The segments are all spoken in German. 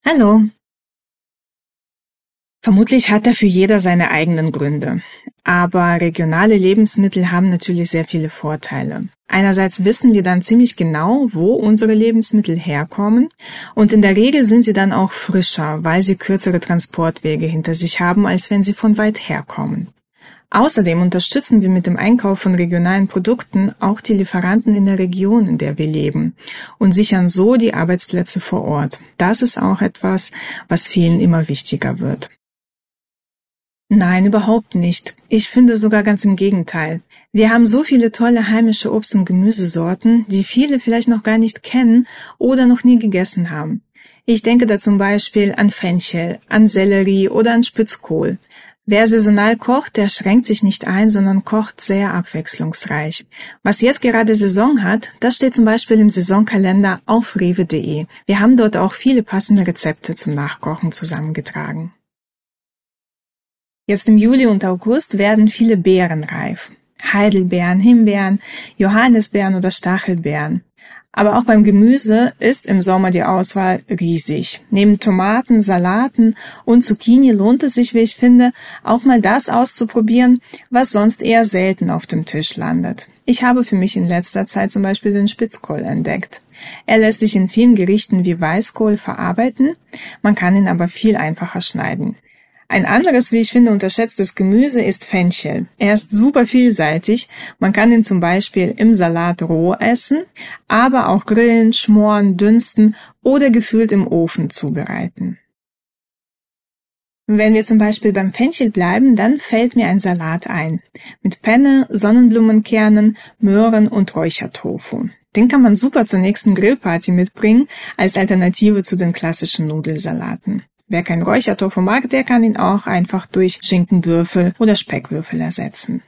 Hallo. Vermutlich hat dafür jeder seine eigenen Gründe. Aber regionale Lebensmittel haben natürlich sehr viele Vorteile. Einerseits wissen wir dann ziemlich genau, wo unsere Lebensmittel herkommen, und in der Regel sind sie dann auch frischer, weil sie kürzere Transportwege hinter sich haben, als wenn sie von weit herkommen. Außerdem unterstützen wir mit dem Einkauf von regionalen Produkten auch die Lieferanten in der Region, in der wir leben, und sichern so die Arbeitsplätze vor Ort. Das ist auch etwas, was vielen immer wichtiger wird. Nein, überhaupt nicht. Ich finde sogar ganz im Gegenteil. Wir haben so viele tolle heimische Obst- und Gemüsesorten, die viele vielleicht noch gar nicht kennen oder noch nie gegessen haben. Ich denke da zum Beispiel an Fenchel, an Sellerie oder an Spitzkohl. Wer saisonal kocht, der schränkt sich nicht ein, sondern kocht sehr abwechslungsreich. Was jetzt gerade Saison hat, das steht zum Beispiel im Saisonkalender auf rewe.de. Wir haben dort auch viele passende Rezepte zum Nachkochen zusammengetragen. Jetzt im Juli und August werden viele Beeren reif. Heidelbeeren, Himbeeren, Johannisbeeren oder Stachelbeeren. Aber auch beim Gemüse ist im Sommer die Auswahl riesig. Neben Tomaten, Salaten und Zucchini lohnt es sich, wie ich finde, auch mal das auszuprobieren, was sonst eher selten auf dem Tisch landet. Ich habe für mich in letzter Zeit zum Beispiel den Spitzkohl entdeckt. Er lässt sich in vielen Gerichten wie Weißkohl verarbeiten, man kann ihn aber viel einfacher schneiden. Ein anderes, wie ich finde, unterschätztes Gemüse ist Fenchel. Er ist super vielseitig. Man kann ihn zum Beispiel im Salat roh essen, aber auch grillen, schmoren, dünsten oder gekühlt im Ofen zubereiten. Wenn wir zum Beispiel beim Fenchel bleiben, dann fällt mir ein Salat ein. Mit Penne, Sonnenblumenkernen, Möhren und Räuchertofu. Den kann man super zur nächsten Grillparty mitbringen, als Alternative zu den klassischen Nudelsalaten. Wer kein Räuchertofu mag, der kann ihn auch einfach durch Schinkenwürfel oder Speckwürfel ersetzen.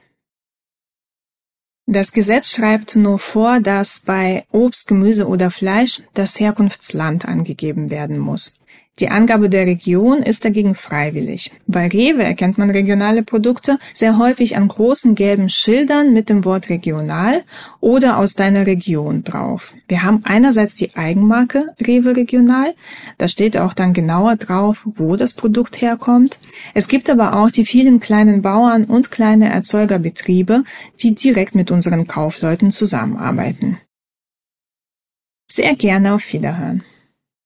Das Gesetz schreibt nur vor, dass bei Obst, Gemüse oder Fleisch das Herkunftsland angegeben werden muss. Die Angabe der Region ist dagegen freiwillig. Bei Rewe erkennt man regionale Produkte sehr häufig an großen gelben Schildern mit dem Wort regional oder aus deiner Region drauf. Wir haben einerseits die Eigenmarke Rewe Regional, da steht auch dann genauer drauf, wo das Produkt herkommt. Es gibt aber auch die vielen kleinen Bauern und kleine Erzeugerbetriebe, die direkt mit unseren Kaufleuten zusammenarbeiten. Sehr gerne, auf Wiederhören.